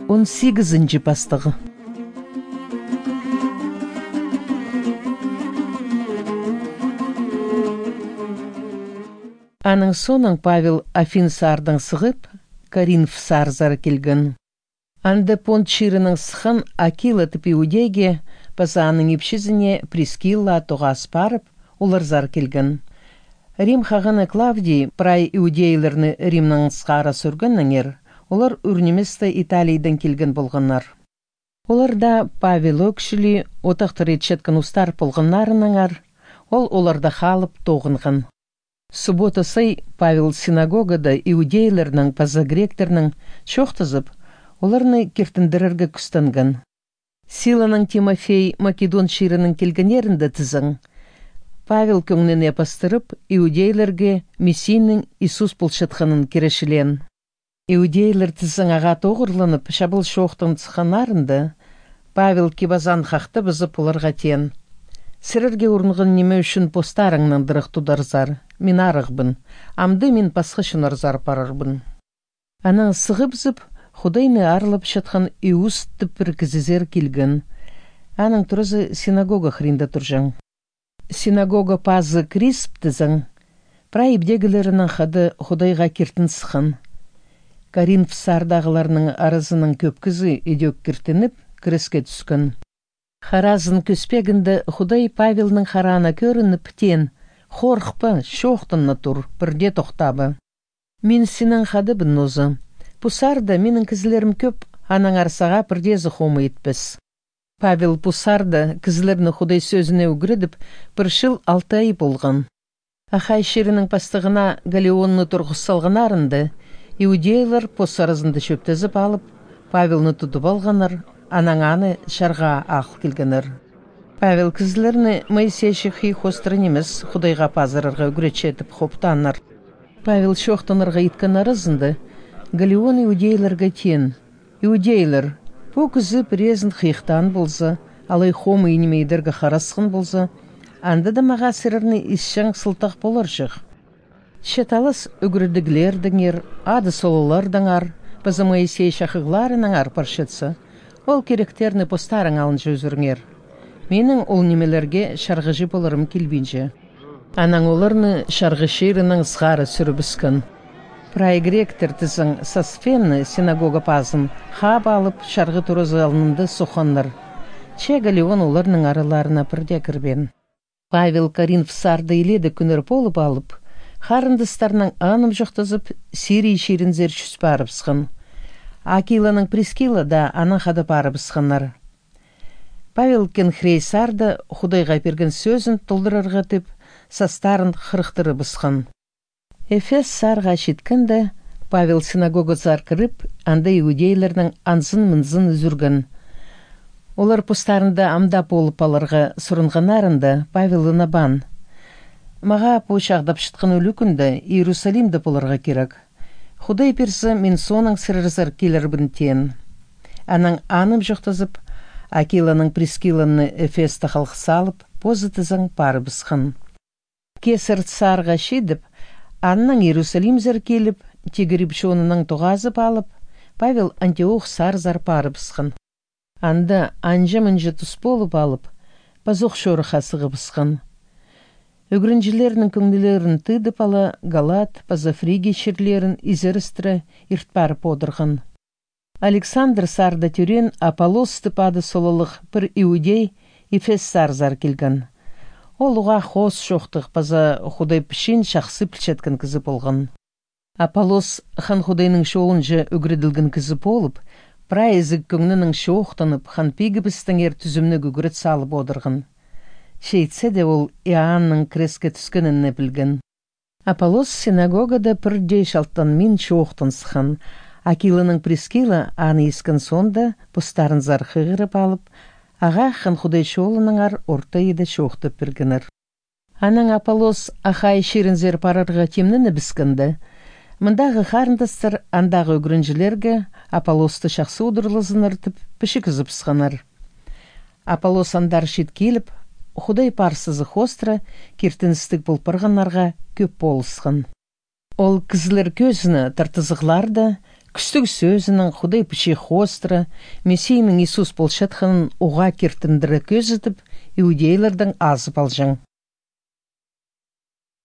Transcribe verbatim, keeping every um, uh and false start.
он сегізінші бастығы. Аның соның Павел Афин сардың сығып, Коринф сарзар келген. Анды понт ширының сықын Акила тіп Иудейге, паза аның епшізіне Прескилла тоғас барып, олар зар келген. Рим хағыны Клавдий, прай иудейлерні Римнің сқара сүргенніңер, олар үрнеместі Италийден келген болғанар. Оларда Павел өкшілі, отақты ретшеткен ұстар болғанарыныңар, ол оларда қалып тоғынғын. Суббота сай Павел синагогада иудейлерінің паза гректерінің шоқтызып, оларны кертіндірерге күстінген. Силаның Тимофей Македон ширінің келгенерінде тізің. Павел көңніне пастырып, иудейлерге Мессийнің Иисус бұлшытқанын керешілен. Иудейлер тізің аға тоғырланып, шабыл шоқтың цханарында, Павел кебазан хақты бізіп оларға тен. Сірерге орынғын неме үшін постарыңнан дырық тударзар, мен арығбын, амды мен пасқы шынарзар парарбын. Аның сығып зіп, Худайны арлып шатқан иус түпір кізізер келген. Аның тұрызы синагога хринда тұржан. Синагога пазы крисп тізің, праибдегілерінің қады Худайға кертін сықын. Коринф сардағыларының арызының көпкізі едек кертініп, кіріске түскін. Харазын көспегінді Худай Павелның харана көрініп тен, хорқпы, шоқтынны тұр, бірде тоқтабы. Мен сенің қады бін нозы. Пусарда менің кізілерім көп, аның арсаға бірдезі хомы етпіз. Павел Пусарда кізілеріні Худай сөзіне үгірідіп, бір шыл алты ай болған. Ахай шерінің пастығына галеонны тұрғысалғанарынды, иудейлер Пусарызынды шөптізіп алып, Павелны тұтып алғанар, анаң аны шарға ақыл келгенер. Павел кізілеріні Моисейші хи хострын емес, Худайға пазырырға үгіретшетіп хоптанар. Павел шоқтанырға иткан арызынды, Галеон иудейлерге тен. Иудейлер, бұ күзі бірезін қиықтан болса, алай хомы инемейдерге қарасқын болса, анда да маға сірірні ісшің сылтақ болар жық. Шеталыс үгірдіглердіңер, ады солылардыңар, бізі Моисей шақығларыныңар паршетсі, ол керектерні постарың алын жөзіріңер. Менің ол немелерге шарғыжы боларым келбейінже. Анаң оларны шарғышерінің сғары сүрібіскін. Прай гректер тізің Сасфенны синагога пазын хаб алып шарғы тұрызы алынды сұханнар. Че Галеон оларның араларына бірде кірбен. Павел Коринф сарды еледі күнір болып алып, харындыстарының аным жоқтызып, Сирий шерінзер шүс барыпсқын. Акиланың Прескила да аның қады барыпсқынар. Павел Кенхрей сарды Худайға берген сөзін тұлдырарға тіп, састарын қырықтыры бұсқын. Эфес сарға шеткінді, Павел синагога зар кіріп, анда иудейлердің анзын-мынзын үзіргін. Олар пұстарында амда болып аларға сұрынғанарында Павел ынабан. Маға пошағдап шытқын өлі күнді Иерусалимді боларға керек. Худай персі мен соның сірірзар келербін тен. Аның аным жоқтызып, Акиланың Прескиланы Эфесті қалқы салып, позытызың пары бұсқын. Кесір сарға шедіп, Анның Иерусалимзер келіп, тегіріп шонының тұғазып алып, Павел Антиох сарзар парыбысқын. Анда анжы-мұнжы тұс болып алып, пазоқ шорыға сығыбысқын. Үгірінжілерінің көңілерін тыдып ала Галат, Пазафриги шерлерін изерістірі иртпары подырғын. Александр сарда түрен Аполлос тыпады солылық бір иудей Эфес сарзар келген. Ол ұға қос шоқтық паза Худай пішен шақсы пілшеткен кізі болған. Аполлос хан Худайның шоуынжы үгірділген кізі болып, прайызы көңнінің шоқтанып, хан пигібістің ер түзімні үгірет салып одырғын. Шейтсе де ол Иоанның креске түскенінне білген. Аполлос синагогада бірдей шалттан мен шоқтансыған. Акиланың Прескила аны ескен сонда бұстарын зарқы ғырып алып, аға хан Худай шолының ар орта еді шоқтып біргінір. Аның Аполлос ахай шерінзер парарға темніні біскінді. Мұндағы қарындастыр андағы өгірінжілерге Аполлосты шақсы удырлызыныртып пішікізіп сқанар. Аполлос андар шет келіп, Худай парсызы хостра кертіністік бұлпырғанарға көп болысқын. Ол кізілер көзіні тартызықларды, Күстік сөзінің Худай піше хостра, Месейнің Иисус болшатқанын оға кертіндірі көзітіп, иудейлердің азып алжың.